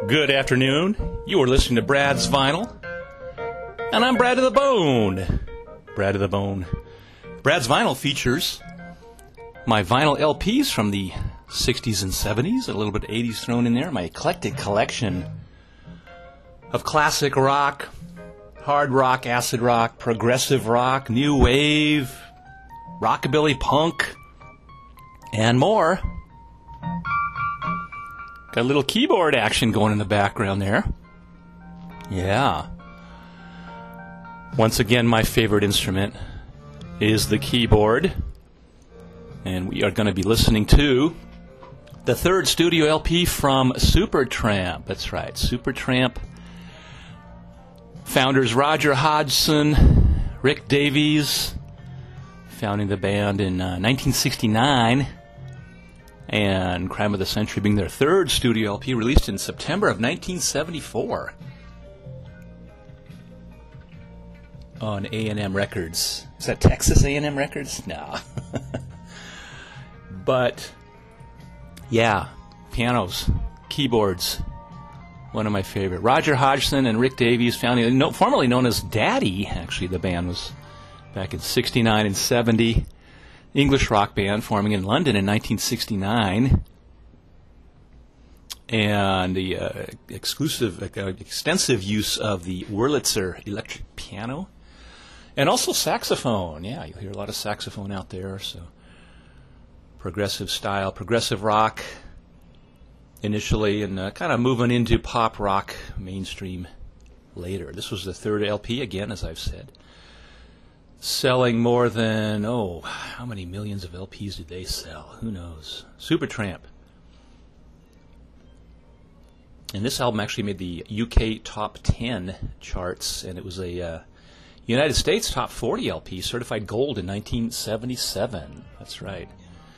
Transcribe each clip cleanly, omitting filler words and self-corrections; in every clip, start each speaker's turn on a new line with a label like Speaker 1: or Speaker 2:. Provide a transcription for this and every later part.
Speaker 1: Good afternoon. You are listening to Brad's Vinyl. And I'm Brad to the Bone. Brad to the Bone. Brad's Vinyl features my vinyl LPs from the 60s and 70s, a little bit of 80s thrown in there, my eclectic collection of classic rock, hard rock, acid rock, progressive rock, new wave, rockabilly, punk, and more. Got a little keyboard action going in the background there. Yeah. Once again, my favorite instrument is the keyboard. And we are going to be listening to the third studio LP from Supertramp. That's right, Supertramp. Founders Roger Hodgson, Rick Davies, founding the band in 1969. And Crime of the Century being their third studio LP, released in September of 1974 on A&M Records. Is that Texas A&M Records? No. But, yeah, pianos, keyboards, one of my favorite. Roger Hodgson and Rick Davies, formerly known as Daddy, actually, the band was back in 69 and 70. English rock band forming in London in 1969, and the extensive use of the Wurlitzer electric piano, and also saxophone. Yeah, you'll hear a lot of saxophone out there. So progressive style, progressive rock initially, and kind of moving into pop rock mainstream later. This was the third LP, again, as I've said. Selling more than, how many millions of LPs did they sell? Who knows? Supertramp. And this album actually made the UK Top 10 charts, and it was a United States Top 40 LP, certified gold in 1977. That's right.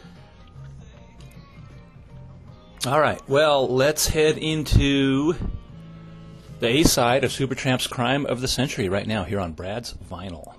Speaker 1: All right, well, let's head into the A-side of Supertramp's Crime of the Century right now here on Brad's Vinyl.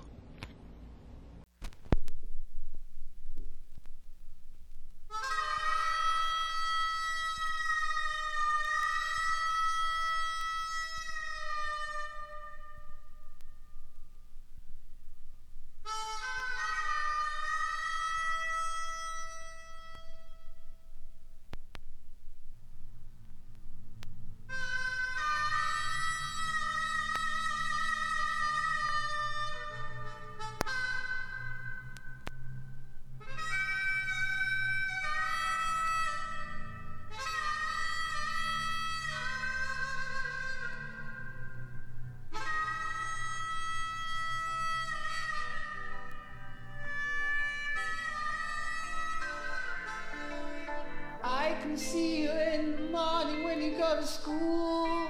Speaker 2: I can see you in the morning when you go to school.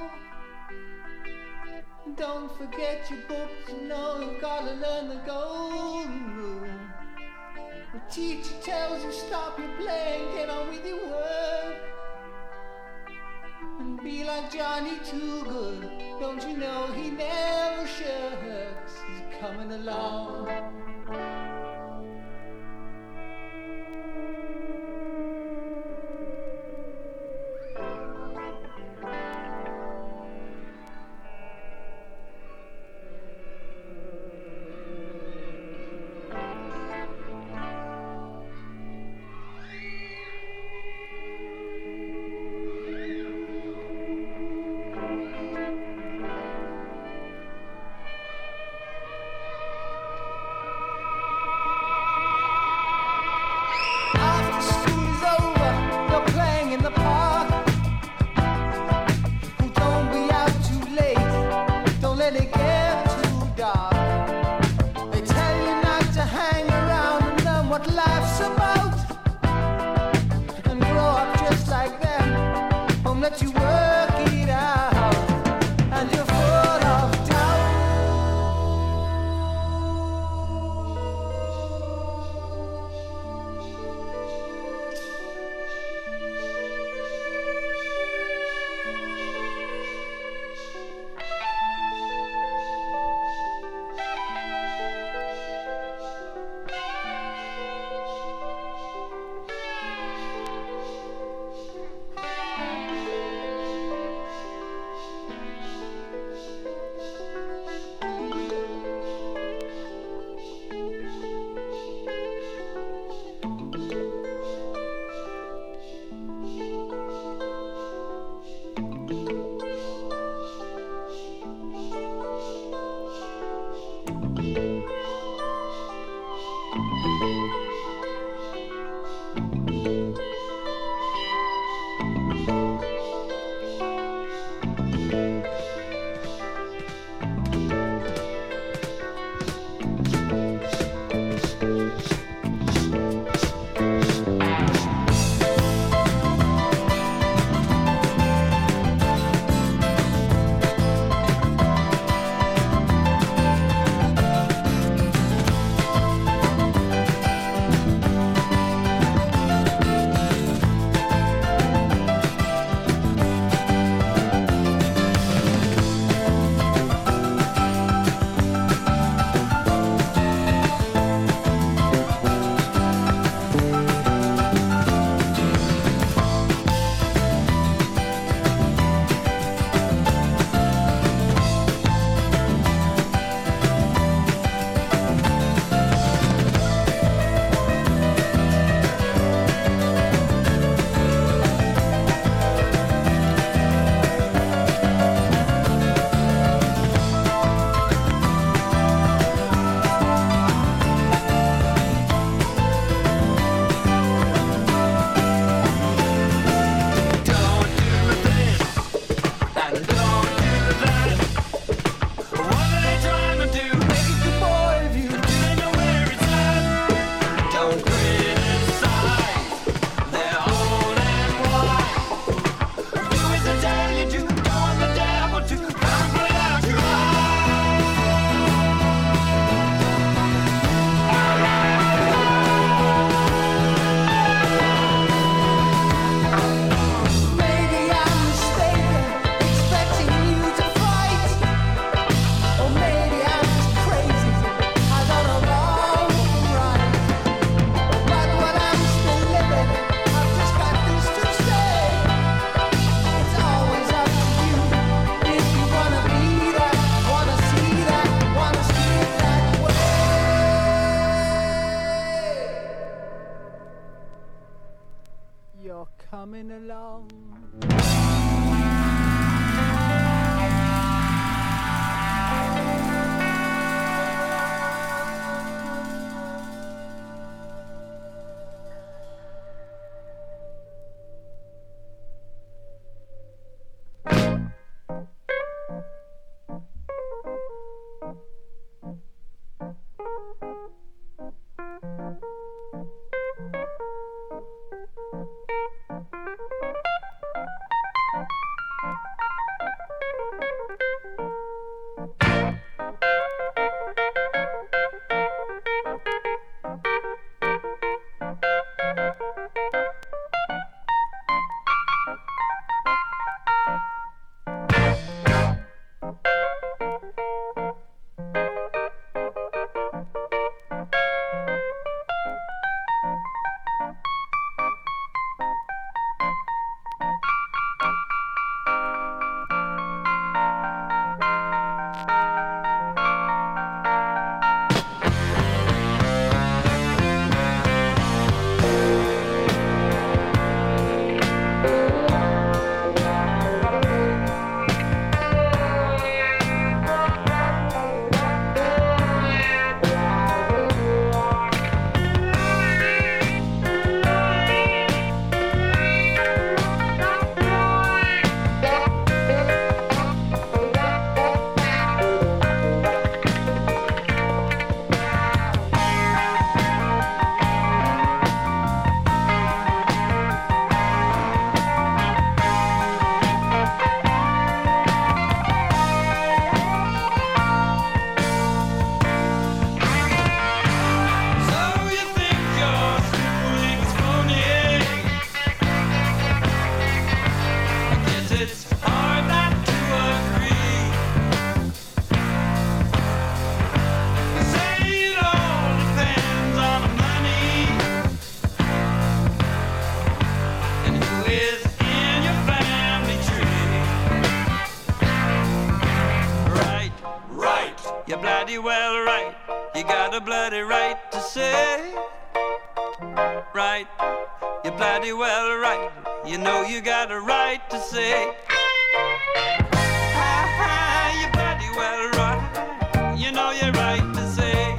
Speaker 2: Don't forget your books, you know you've got to learn the golden rule. The teacher tells you stop your playing, get on with your work. And be like Johnny Too Good, don't you know he never shirks. He's coming along. you're coming along.
Speaker 3: Well, right, you got a bloody right to say, right, you're bloody well right, you know you got a right to say, you're bloody well right, you know you're right to say,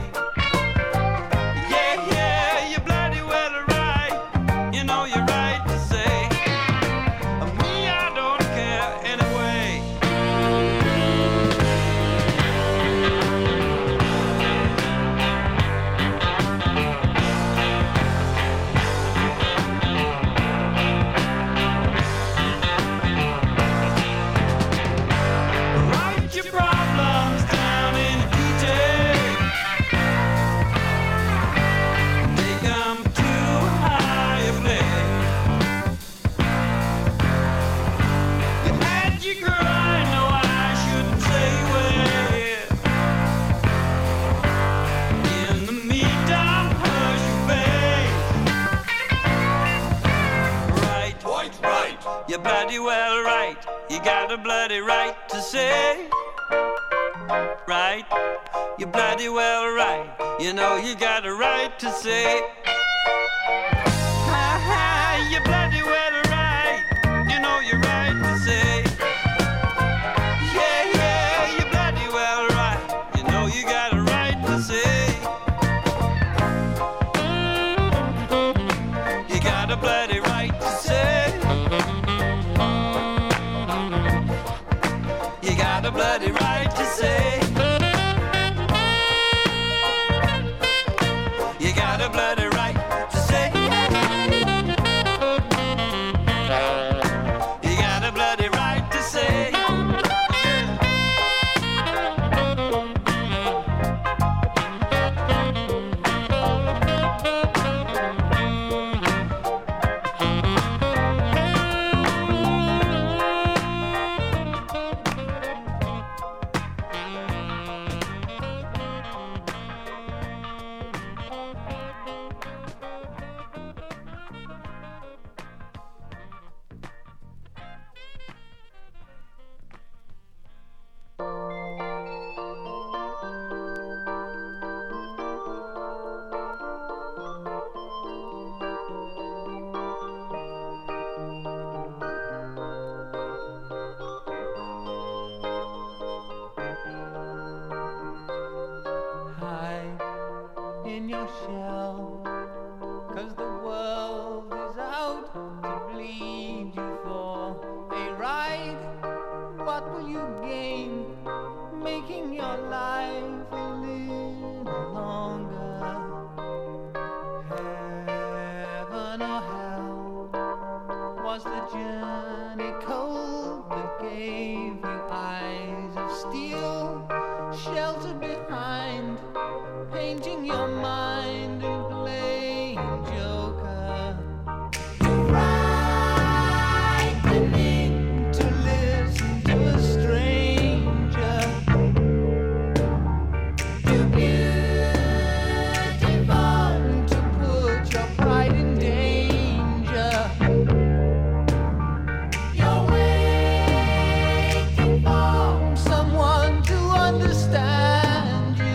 Speaker 3: yeah, you're bloody well right, you know you're right to say, me, I don't care anyway. You're bloody well right, you got a bloody right to say, right, you're bloody well right, you know you got a right to say, you're bloody well right, you know you're right to say, yeah, you're bloody well right, you know you got a right to say, you got a bloody right to say. You got a bloody right to say. You got a bloody right.
Speaker 2: your shell. 'Cause the world is out to bleed you for a ride. What will you gain making your life a little longer? Heaven or hell? Was the journey cold that gave you eyes of steel? Shelter behind, painting your mind and playing joker. Frightening to listen to a stranger. Too beautiful to put your pride in danger. You're waiting for someone to understand you.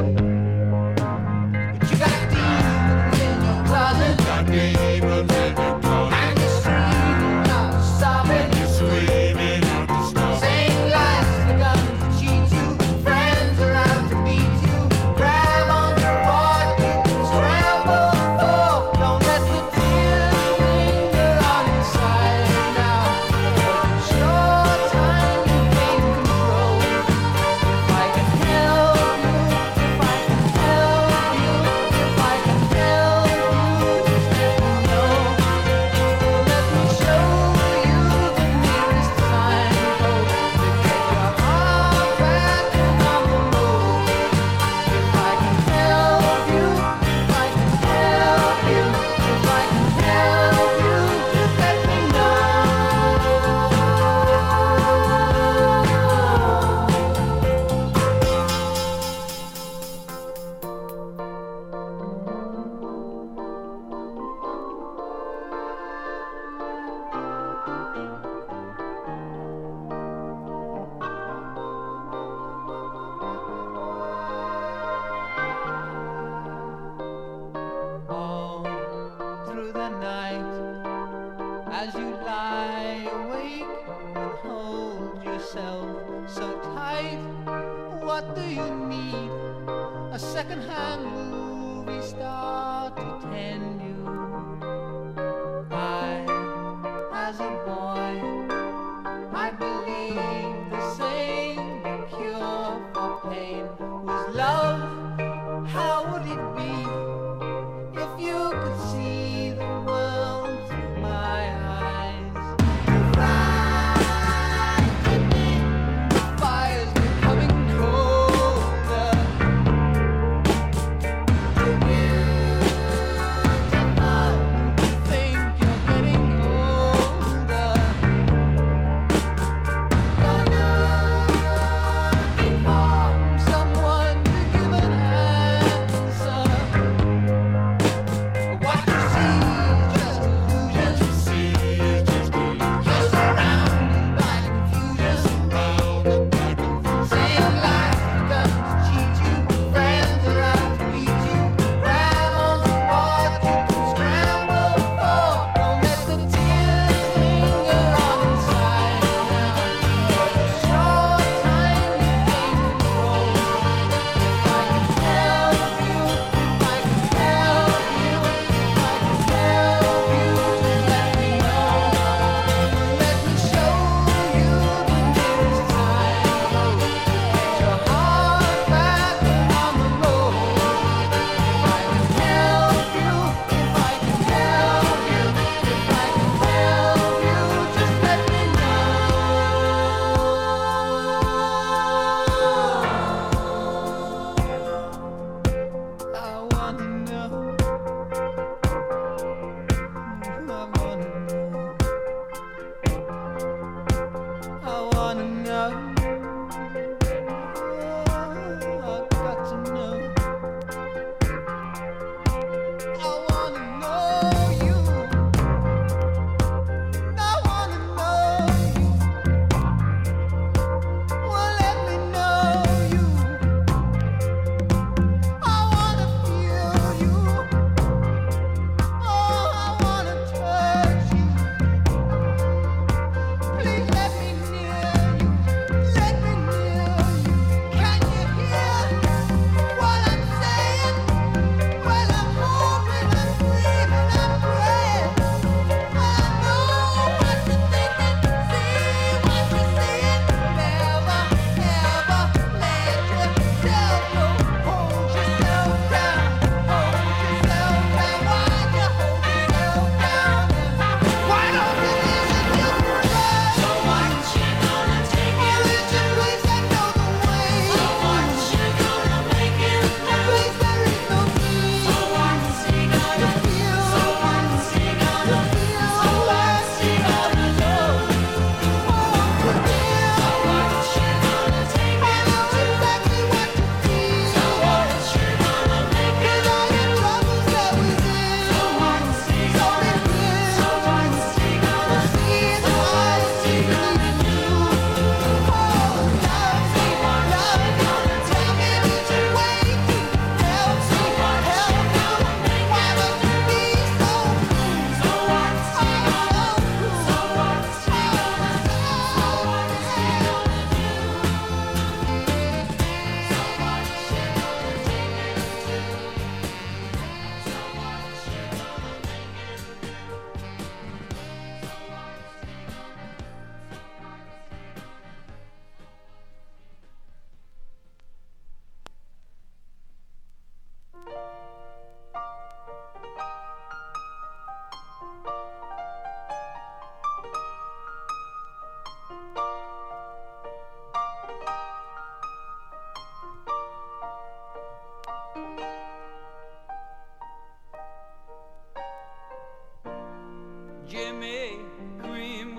Speaker 2: But you got demons in your closet. And you're screaming out to stop it. Saying lies to the guns to cheat you. Friends around to beat you. Grab onto what you can scramble for. Don't let the tears linger on inside now. 'Cause it's your time to gain control. If I can help you, if I can help you, if I can help you, just let me know. Let me show you the nearest signpost to get your heart back on the road. If I can help you, if I can help you, if I can help you, just let me know. All through the night, as you lie awake and hold yourself so tight, what do you need? A second-hand movie star to tend you. As a boy, I believed the same. The cure for pain was love. How would it be if you could see the world through my eyes? Frightening, the fire's becoming colder. Too beautiful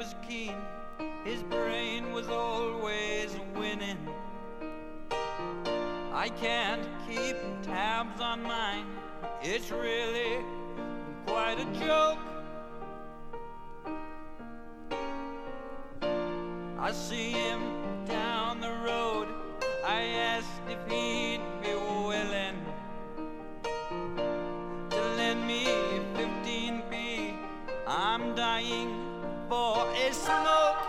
Speaker 3: was keen, his brain was always winning. I can't keep tabs on mine, it's really quite a joke. I see him down the road, I asked if he'd be willing to lend me 15p. I'm dying for a smoke.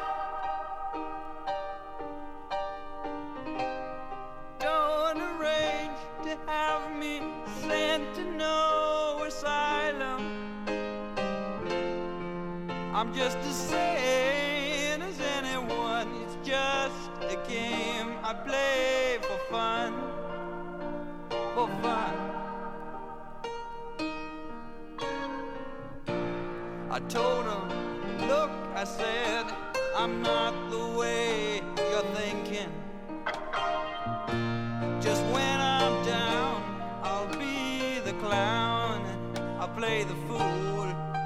Speaker 3: Don't arrange to have me sent to no asylum. I'm just as sane as anyone. It's just a game I play for fun. For fun. I told him, look, I said, I'm not the way you're thinking. Just when I'm down, I'll be the clown, I'll play the fool.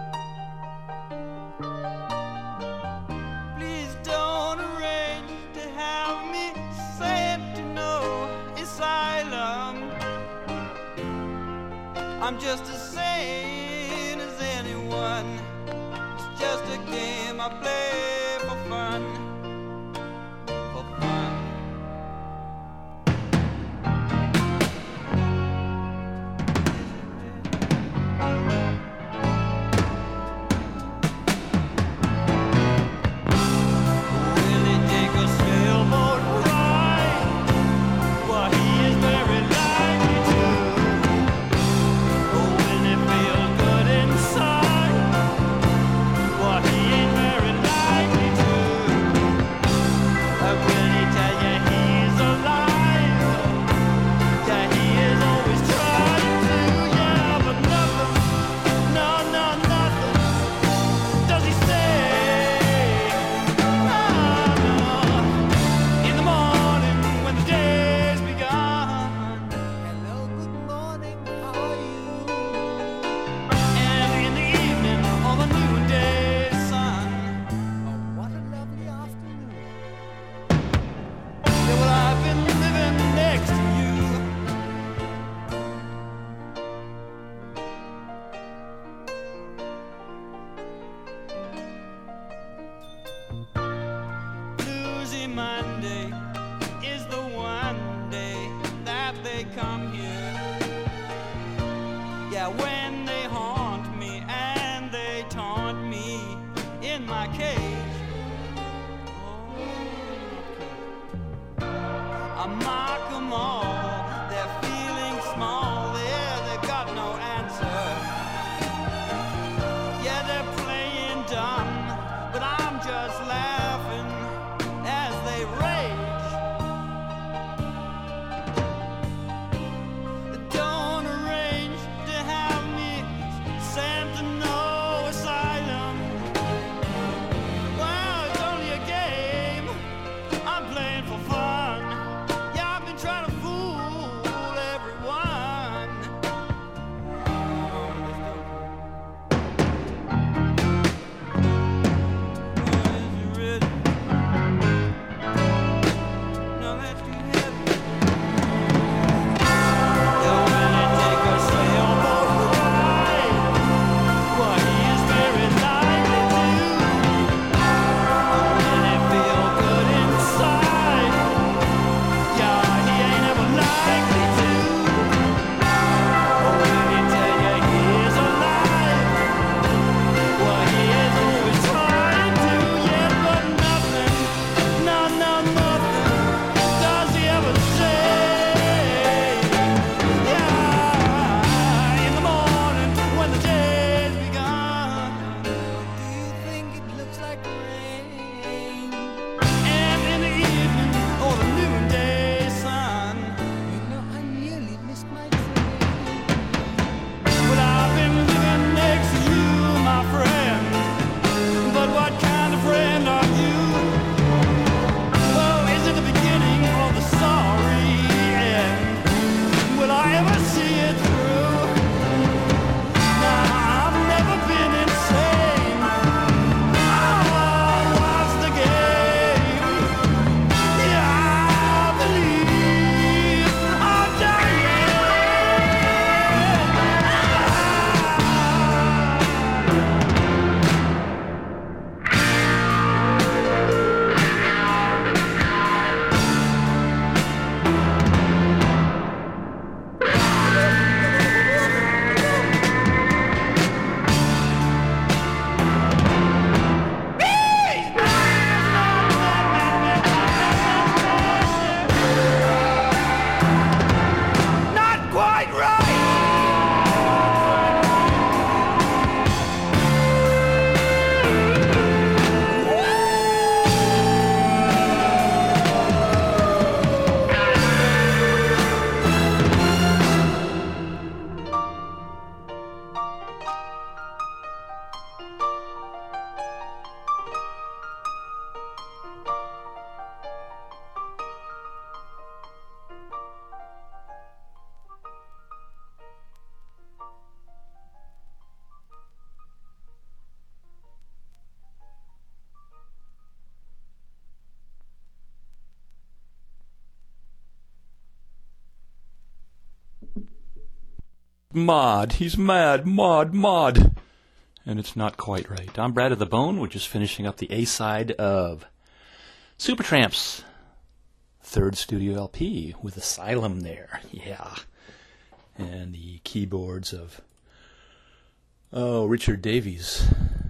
Speaker 3: Please don't arrange to have me sent to no asylum. I'm just as sane as anyone. It's just a game I play for fun. For fun. Will he take a sailboat ride? Well, he is very likely to. Or will he feel good inside? Well, he ain't very likely to. Will he tell you he's alive? Yeah, he is always trying to. Yeah, but nothing, no, nothing does he say. In the morning when the day's begun,
Speaker 2: Hello, good morning, how are you?
Speaker 3: and in the evening on the noonday sun,
Speaker 2: Oh, what a lovely afternoon.
Speaker 3: yeah, well, I've been living next to you. Bluesy Monday is the one day that they come here. Yeah, when they haunt me and they taunt me in my cage. I mock 'em all, they're feeling small there, they've got no answer. Yeah, they're playing dumb, but I'm just laughing as they rage. Don't arrange to have me sent to no asylum.
Speaker 1: Mod. He's mad. Mod. And it's not quite right. I'm Brad of the Bone. We're just finishing up the A-side of Supertramp's third studio LP with Asylum there. Yeah. And the keyboards of, Richard Davies.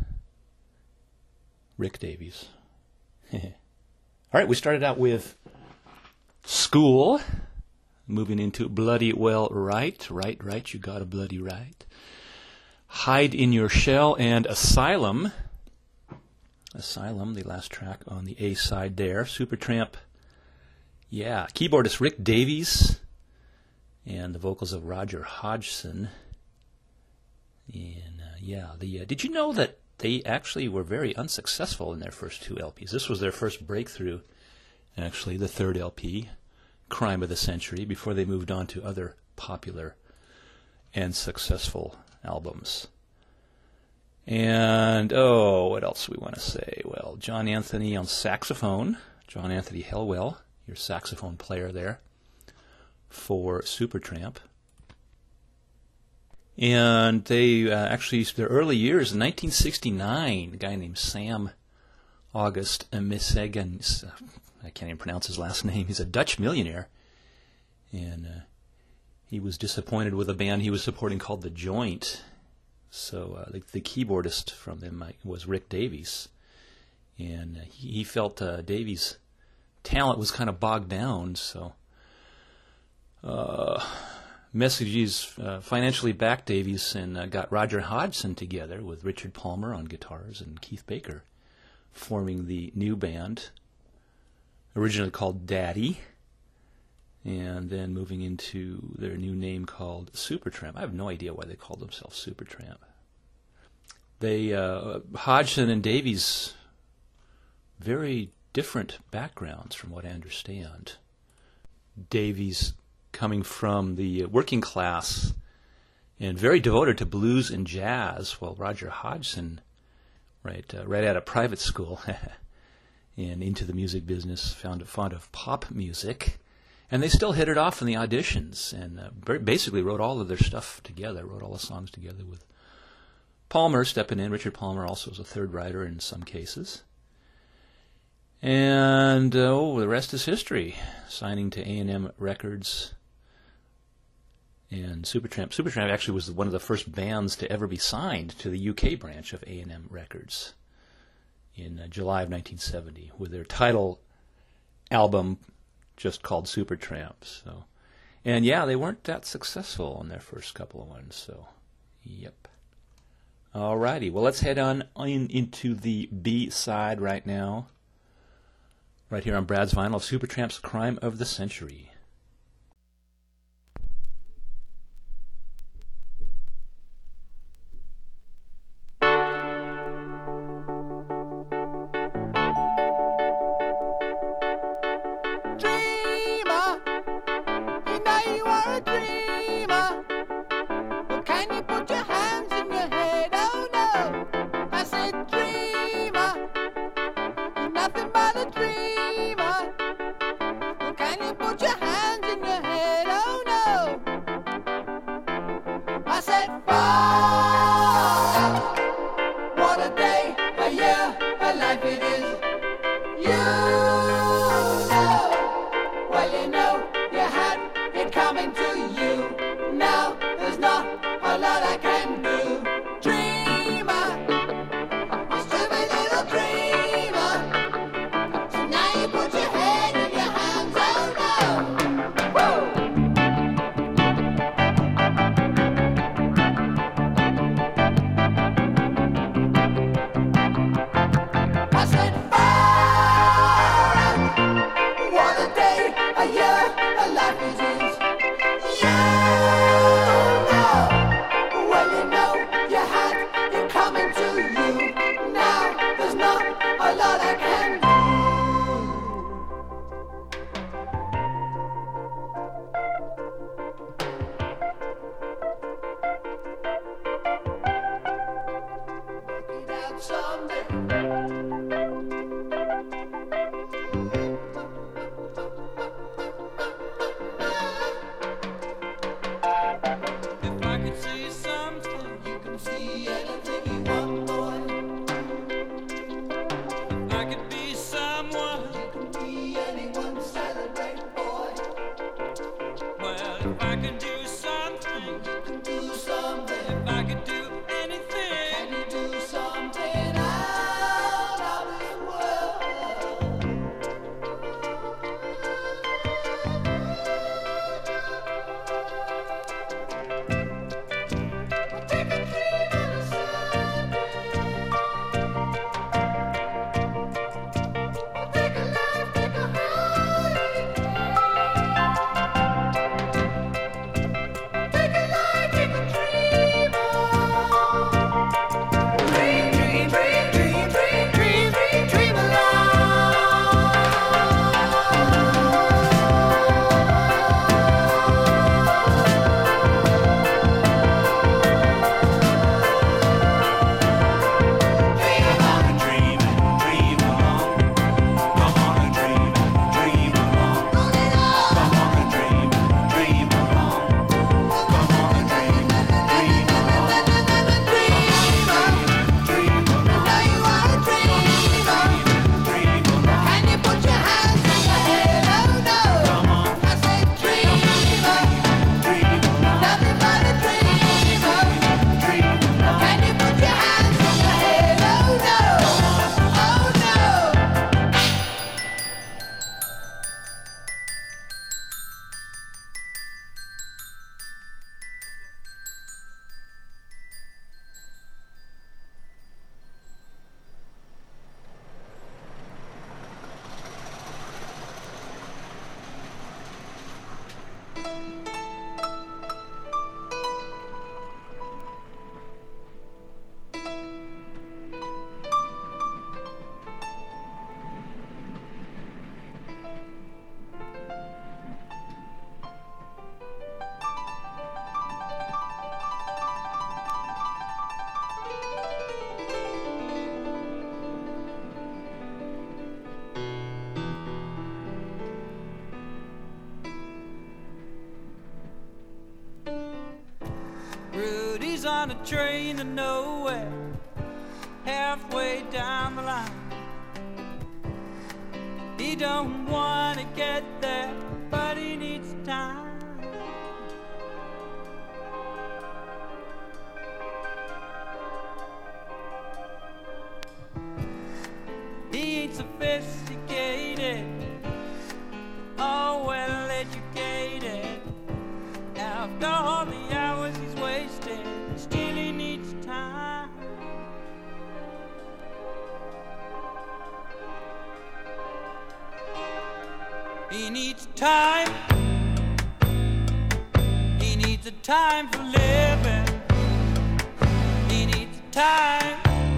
Speaker 1: Rick Davies. All right, we started out with School, moving into Bloody Well Right, you got a bloody right. Hide in Your Shell and Asylum, the last track on the A side there. Supertramp, yeah, keyboardist Rick Davies, and the vocals of Roger Hodgson. And did you know that they actually were very unsuccessful in their first two LPs? This was their first breakthrough, actually, the third LP, Crime of the Century, before they moved on to other popular and successful albums. And, what else we want to say? Well, John Anthony on saxophone, John Anthony Helwell, your saxophone player there for Supertramp. And they actually, their early years, in 1969, a guy named Sam August Missegens, I can't even pronounce his last name, he's a Dutch millionaire, and he was disappointed with a band he was supporting called The Joint. So the keyboardist from them was Rick Davies, and he felt Davies' talent was kind of bogged down, so Messages financially backed Davies and got Roger Hodgson together with Richard Palmer on guitars and Keith Baker, forming the new band, originally called Daddy, and then moving into their new name called Supertramp. I have no idea why they called themselves Supertramp. They, Hodgson and Davies, very different backgrounds from what I understand. Davies coming from the working class and very devoted to blues and jazz, while Roger Hodgson, right out of private school and into the music business, found a fond of pop music. And they still hit it off in the auditions and basically wrote all of their stuff together, wrote all the songs together with Palmer stepping in. Richard Palmer also was a third writer in some cases. And, the rest is history. Signing to A&M Records. And Supertramp actually was one of the first bands to ever be signed to the UK branch of A&M Records in July of 1970 with their title album just called Supertramp. So, and yeah, they weren't that successful on their first couple of ones. So, yep. Alrighty, well, let's head on into the B side right now. Right here on Brad's Vinyl of Supertramp's Crime of the Century.
Speaker 2: Dreamer, you know you are a dreamer. Well, can you put your hands in your head? Oh no, I said dreamer, you're nothing but a dreamer. Well, can you put your hands in your head? Oh no, I said far. What a day, a year, a life it is. You know. Well, you know, you had it coming to you. Now, there's not a lot I can do. Dreamer, you stupid little dreamer. So now you put your head in your hands, oh no. Woo! I said, far out. What a day, a year, a life it is. You know, well you know, you had it coming to you. Now, there's not a lot I can do. Work it out someday.
Speaker 3: If I could on a train to nowhere, halfway down the line. He don't want to get there, but he needs time. He ain't sophisticated, oh well educated. After all the hours he's wasted, still he needs time. He needs time. He needs a time for living. He needs time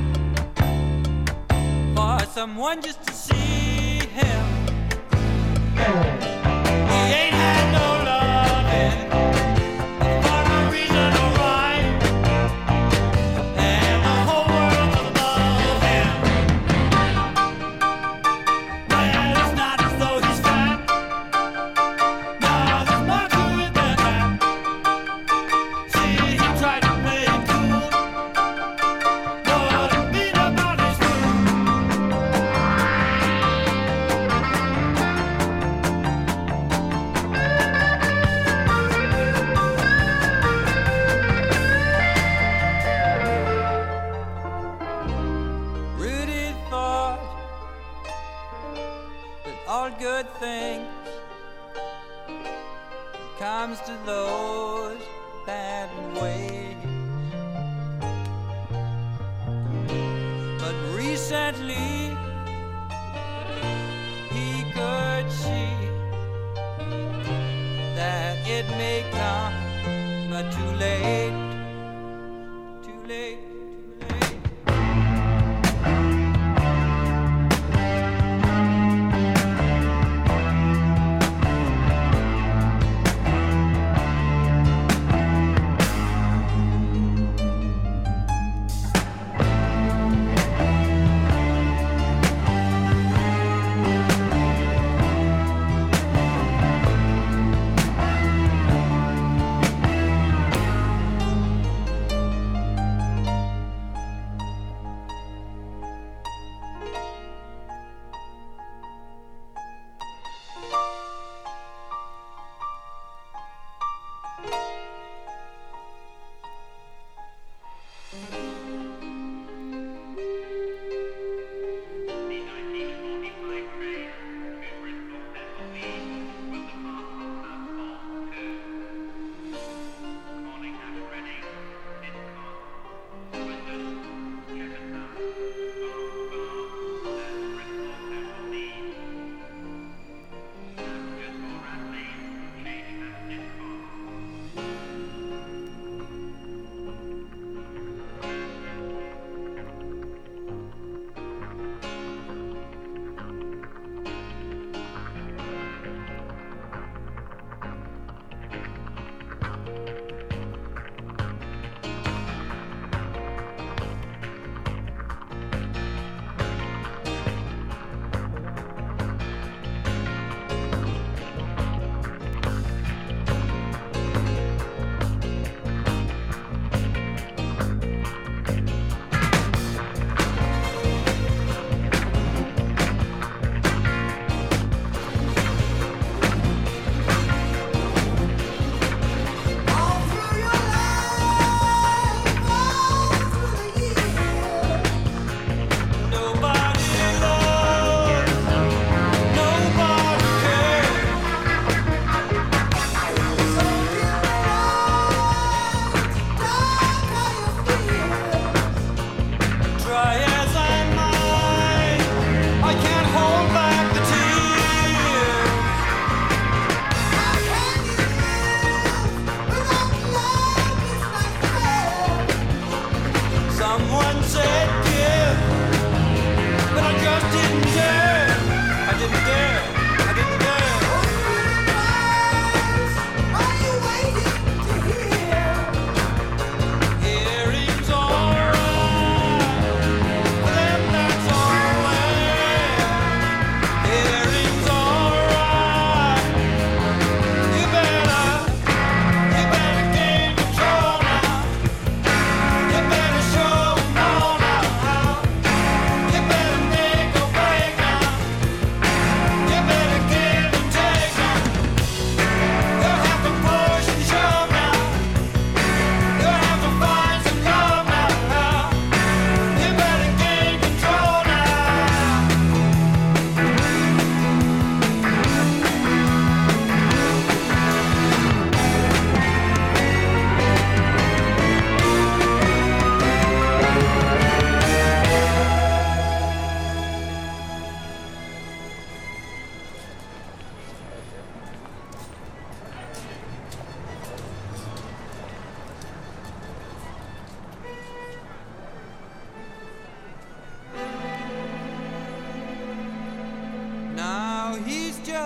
Speaker 3: for someone just to see him. He ain't had no loving for no reason or rhyme, and the whole world was above him. Well, it's not as though he's fat. No, there's more to it than that. See, he tried to play it cool, but it beat up on his fool. Rudy thought that all good things comes to those bad ways. But recently he could see that it may come, but too late, too late, too late.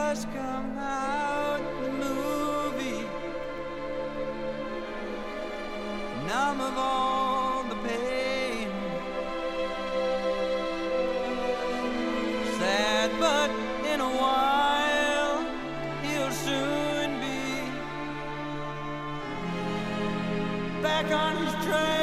Speaker 3: just come out the movie, numb of all the pain, sad but in a while he'll soon be back on his train.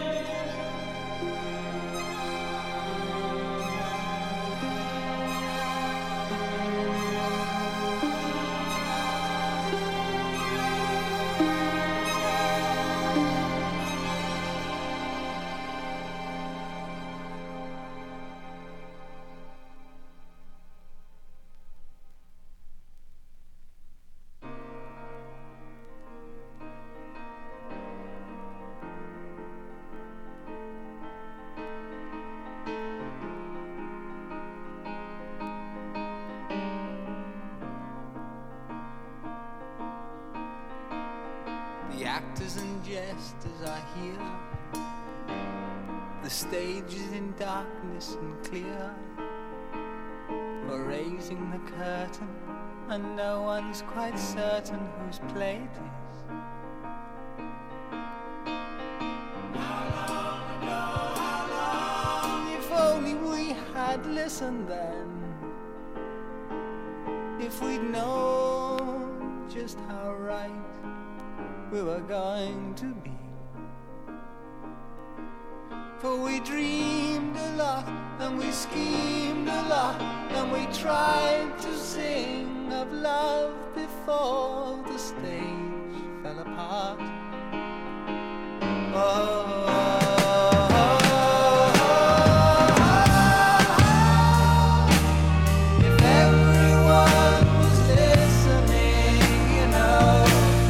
Speaker 3: The actors and jesters I hear, the stage is in darkness and clear, for raising the curtain, and no one's quite certain whose play it is. How long, if only we had listened then, if we'd known just how right we were going to be. For we dreamed a lot, and we schemed a lot, and we tried to sing of love before the stage fell apart. If everyone was listening, you know,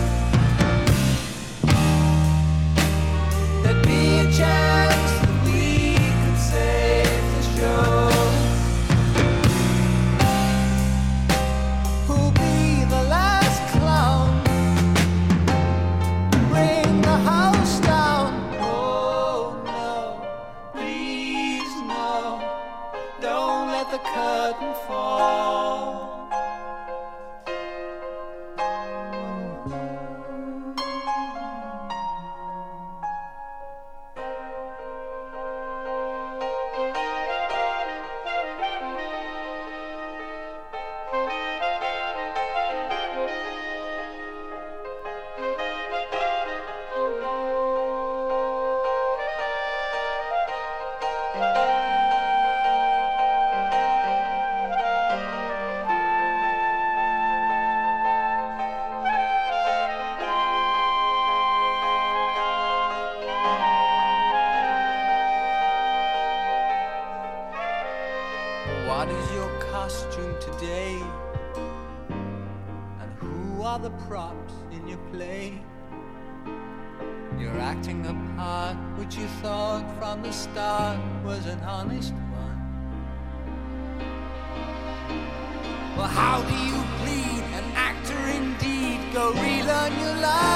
Speaker 3: there'd be a chance that we could save the show. Who'll be the last clown? Bring the house down. Oh no, please no, don't let the curtain fall. What is your costume today? And who are the props in your play? You're acting a part which you thought from the start was an honest one. Well, how do you plead, an actor indeed? Go relearn your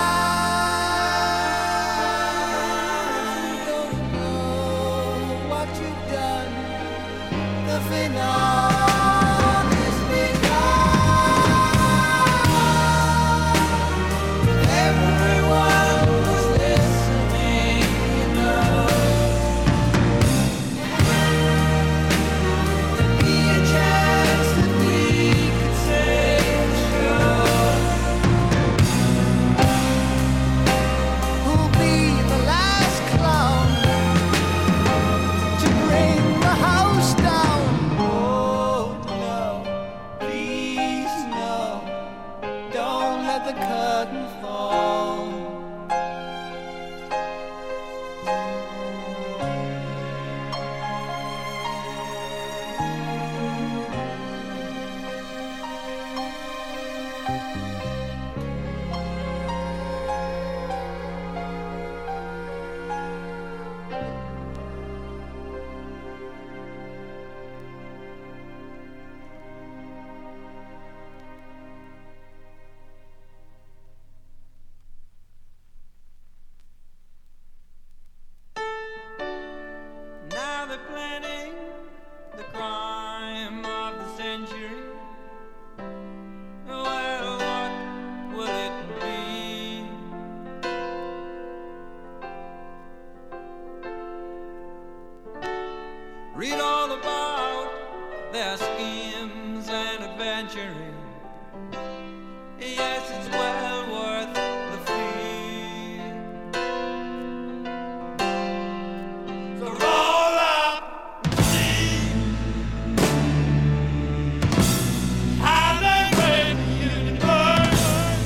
Speaker 3: life. You don't know what you've done. The finale is begun. Everyone was listening, you know. There'd be a chance that we could save the show. Who'll be the last clown to bring the house down? Oh their schemes and adventuring. Yes, it's well worth the fee. So roll up, have them break you burn,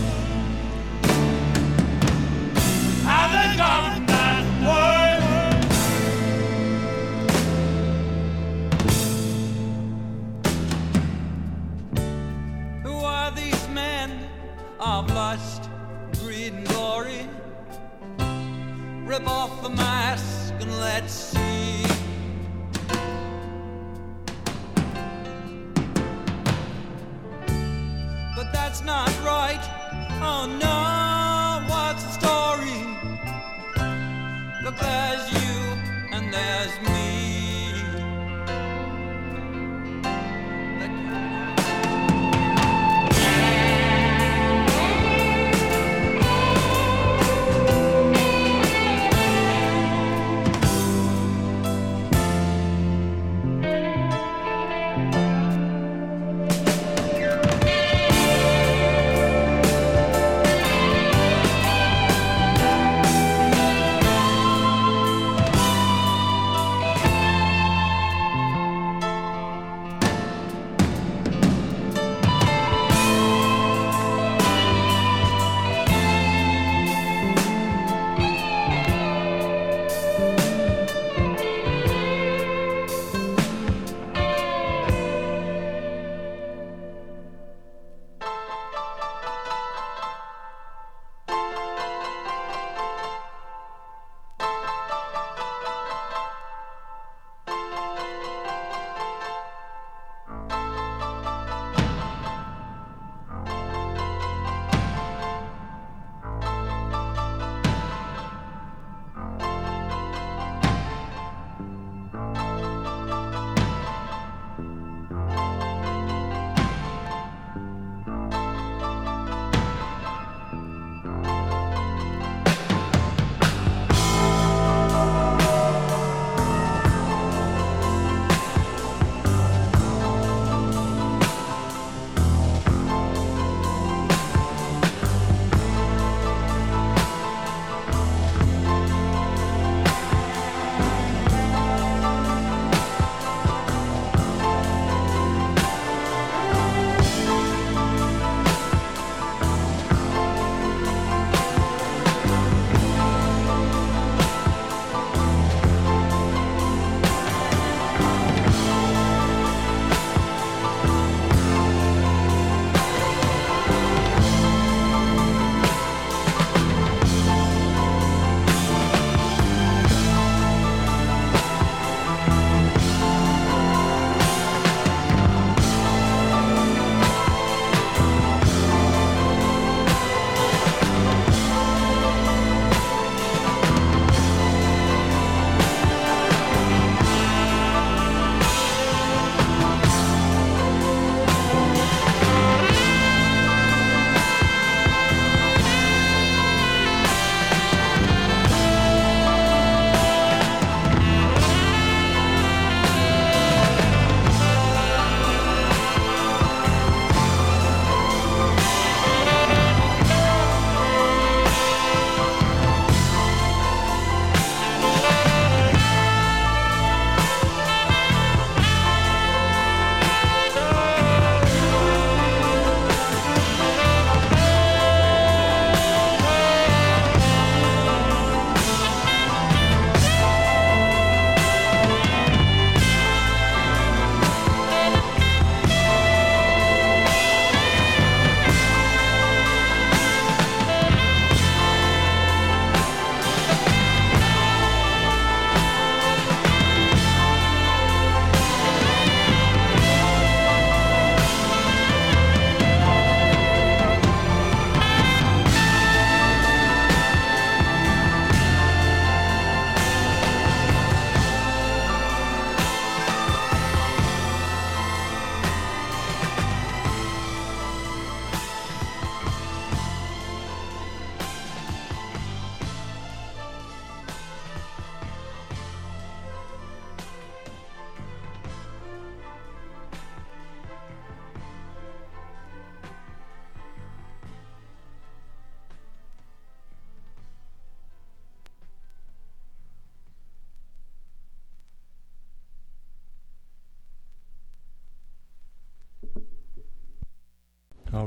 Speaker 3: have them come that word. Who are these men of lust, greed, and glory? Rip off the mask and let's see. But that's not right. Oh no, what's the story? Look, there's you and there's me.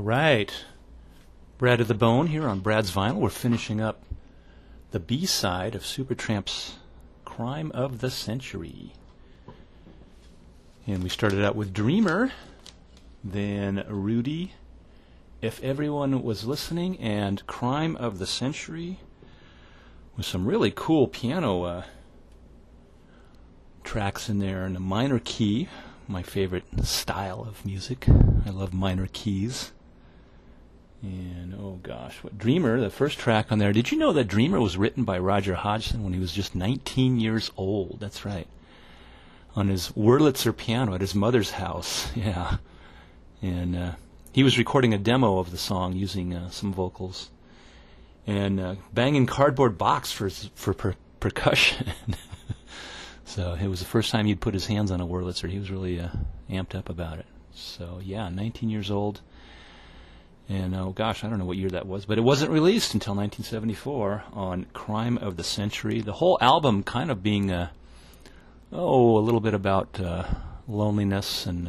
Speaker 1: All right. Brad to the Bone here on Brad's Vinyl. We're finishing up the B-side of Supertramp's Crime of the Century. And we started out with Dreamer, then Rudy, If Everyone Was Listening, and Crime of the Century, with some really cool piano tracks in there in a minor key, my favorite style of music. I love minor keys. And oh gosh, what Dreamer, the first track on there. Did you know that Dreamer was written by Roger Hodgson when he was just 19 years old? That's right. On his Wurlitzer piano at his mother's house. Yeah. And he was recording a demo of the song using some vocals. And banging cardboard box for percussion. So it was the first time he'd put his hands on a Wurlitzer. He was really amped up about it. So yeah, 19 years old. And oh gosh, I don't know what year that was, but it wasn't released until 1974 on Crime of the Century. The whole album kind of being a little bit about loneliness and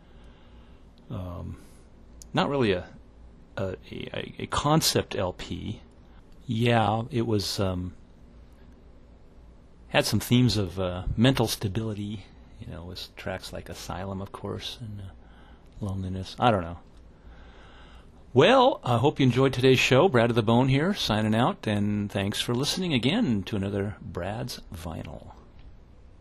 Speaker 1: not really a concept LP. Yeah, it was had some themes of mental stability, with tracks like Asylum, of course, and loneliness. I don't know. Well, I hope you enjoyed today's show. Brad to the Bone here, signing out, and thanks for listening again to another Brad's Vinyl.